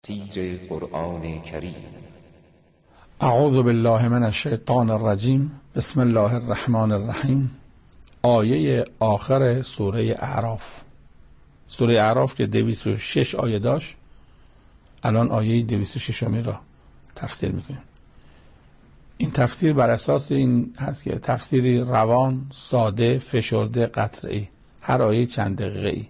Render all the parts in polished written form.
تفسیر قرآن کریم. اعوذ بالله من الشیطان الرجیم. بسم الله الرحمن الرحیم. آیه آخر سوره اعراف. سوره اعراف که 206 آیه داشت، الان آیه 206 را تفسیر میکنیم. این تفسیر بر اساس این هست که تفسیری روان، ساده، فشرده، قطعی، هر آیه چند دقیقه‌ای.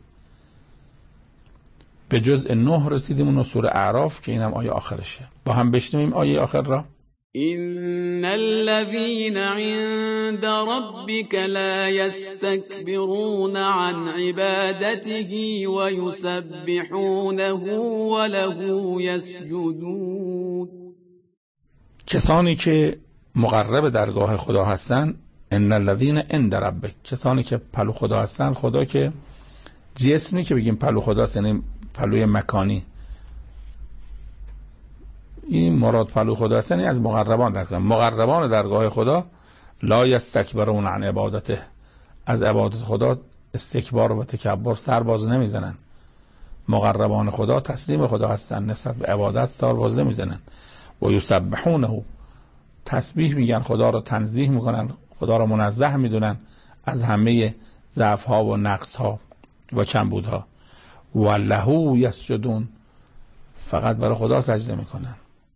به جزء 9 رسیدیم، اون سوره اعراف که اینم آیه آخرشه. با هم بشنویم آیه آخر را. إن الذين عند ربك لا يستكبرون عن عبادته ويسبحونه وله يسجدون. کسانی که مقرب درگاه خدا هستن، ان الذين عند ربك، کسانی که پلو خدا هستن. خدا که جسمی که بگیم پلو خداست، یعنی پلوی مکانی، این مراد پلو خدا هستن، یعنی از مقربان درگاه. مقربان درگاه خدا لا یستکبرون عن عبادته، از عبادت خدا استکبار و تکبر سرباز نمیزنن. مقربان خدا تسلیم خدا هستن، نسبت به عبادت سرباز نمیزنن. و یسبحونه، تسبیح میگن، خدا رو تنزیه میکنن، خدا رو منزه میدونن از همه ضعف ها و نقص ها و کمبودها. و له یسجدون، فقط برای خدا سجده میکنن.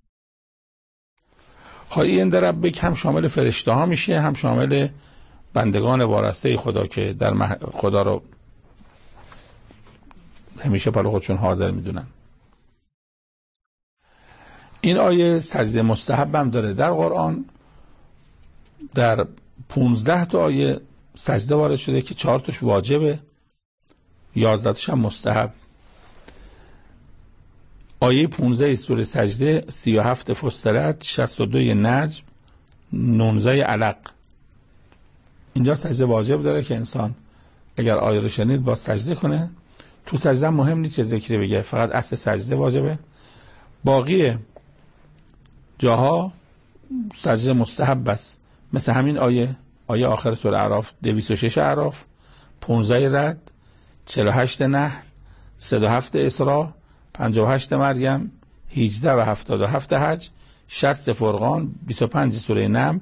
خواهی این در ربک هم شامل فرشته ها میشه، هم شامل بندگان وارسته خدا که در خدا رو همیشه پلو خودشون حاضر میدونن. این آیه سجده مستحب هم داره. در قرآن در 15 تا آیه سجده وارد شده که 4 تاش واجبه، 11 تاش هم مستحب. آیه 15 سوره سجده، 37 فصلت، 62 نجم، 19 علق. اینجا سجده واجب داره که انسان اگر آیه رو شنید با سجده کنه. تو سجده مهم نیست چه ذکری بگه، فقط اصل سجده واجبه. باقی جاها سجده مستحب است، مثل همین آیه آخر سوره اعراف، 206 اعراف، 15 رد، 48 نحل، 37 اسراء، 58 مریم، 18 و 77 حج، 60 فرقان، 25 سوره نمل،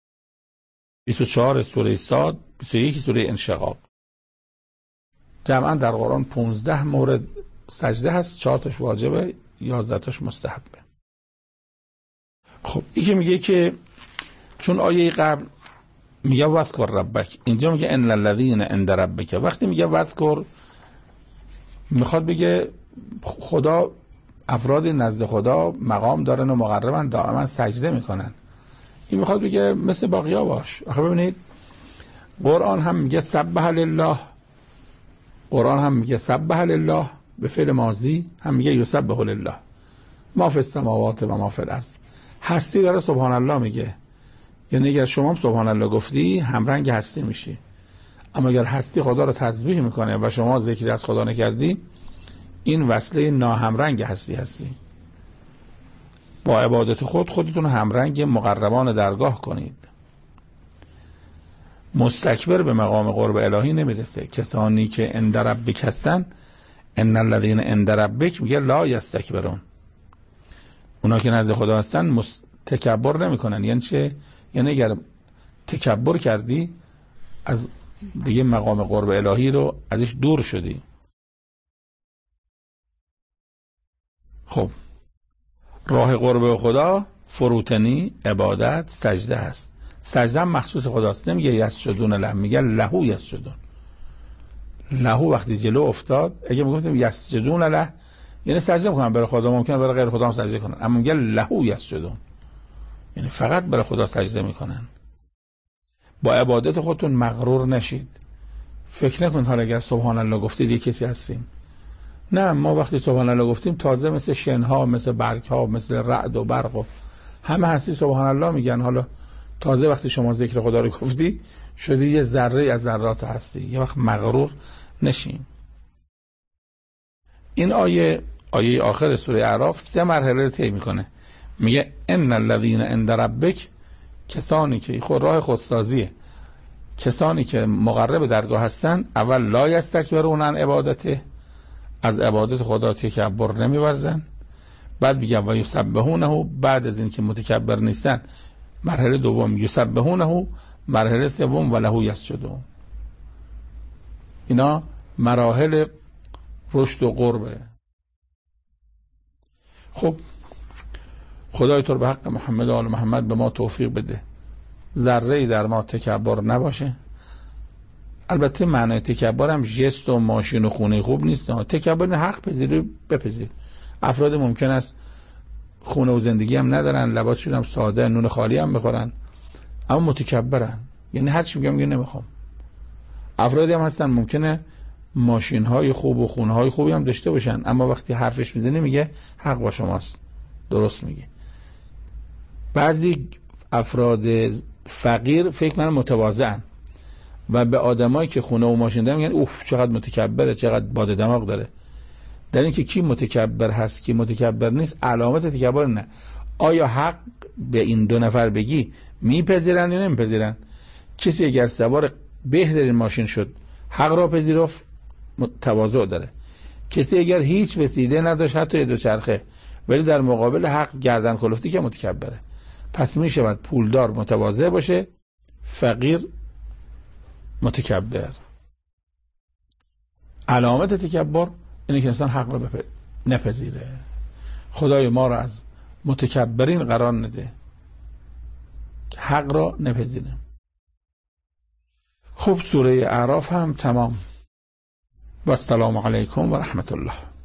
24 سوره صاد، 21 سوره انشقاق. جمعا در قرآن 15 مورد سجده هست، 4 تاش واجبه، 11 تاش مستحبه. خب این که میگه که چون آیه قبل میگه وذکر ربک، اینجا میگه ان الذین عند ربک. وقتی میگه وذکر، میخواد بگه خدا، افراد نزد خدا مقام دارن و مقربن، دائما سجده میکنن. این میخواد بگه مثل باقیا باش. آخه ببینید قرآن هم میگه سبح لله، قرآن هم میگه سبح لله به فعل ماضی، هم میگه یسبح لله ما فی السماوات و ما فی الارض. هستی داره سبحان الله میگه، یعنی اگر شما سبحان الله گفتی همرنگ هستی میشی. اما اگر هستی خدا رو تسبیح میکنه و شما ذکری از خدا نکردی، این وصله ناهمرنگ هستی. با عبادت خودتون همرنگ مقربان درگاه کنید. مستکبر به مقام قرب الهی نمیرسه. کسانی که عند ربک هستن، ان الذین عند ربک میگه لا یستکبرون، اونا که نزد خدا هستن تکبر نمیکنن. یعنی چه؟ یعنی اگر تکبر کردی، از دیگه مقام قرب الهی رو ازش دور شدی. خب راه قرب خدا فروتنی، عبادت، سجده هست. سجده هم مخصوص خداست، نمیگه یسجدون له، میگه له یسجدون. له وقتی جلو افتاد، اگه میگفتیم یسجدون له یعنی سجده میکنن برای خدا، ممکنه برای غیر خدا هم سجده کنن، اما میگه له یسجدون یعنی فقط برای خدا سجده میکنن. با عبادت خودتون مغرور نشید. فکر نکنید حالا اگر سبحان الله گفتید یک کسی هستیم. نه، ما وقتی سبحان الله گفتیم تازه مثل شنها، مثل برگها، مثل رعد و برق و همه هستی سبحان الله میگن. حالا تازه وقتی شما ذکر خدا رو گفتی شدی یه ذره از ذرات هستی. یه وقت مغرور نشین. این آیه آخر سوره اعراف 3 مرحله رو طی میکنه. میگه ان الذین عند ربک، کسانی که خود راه خودسازیه، کسانی که مقرب درگاه هستن. اول لا یستکبرون عن عبادته، از عبادت خدا تکبر نمی‌ورزن. بعد میگم و یسبحونه، بعد از این که متکبر نیستن مرحله دوم یسبحونه، مرحله سوم و له یسجدون. اینا مراحل رشد و قربه. خب خدای تو به حق محمد و آل محمد به ما توفیق بده ذره‌ای در ما تکبر نباشه. البته معنای تکبر هم جست و ماشین و خونه خوب نیست. تکبر حق پذیری بپذیر. افراد ممکن است خونه و زندگی هم ندارن، لباسشون هم ساده، نون خالی هم بخورن، اما متکبرن، یعنی هر چی میگم نمیخوام. افرادی هم هستن ممکنه ماشین های خوب و خونه های خوبی هم داشته باشن، اما وقتی حرفش میزنه میگه حق با شماست، درست میگه. بعضی افراد فقیر فکر کنن متواضعن و به آدمایی که خونه و ماشین دارن میگن اوف چقدر متکبره، چقدر باد دماغ داره. در این که کی متکبر هست کی متکبر نیست علامت تکبر نه. آیا حق به این دو نفر بگی میپذیرن یا نمیپذیرن؟ کسی اگر سوار بهترین ماشین شد حق را پذیرفت، تواضع داره. کسی اگر هیچ وسیله نداشت حتی دوچرخه ولی در مقابل حق گردن کلفتی که متکبره. پس میشود پولدار متواضع باشه، فقیر متکبر. علامت تکبر اینه که انسان حق را نپذیره. خدای ما را از متکبرین قرار نده که حق را نپذیریم. خب سوره اعراف هم تمام. و السلام علیکم و رحمت الله.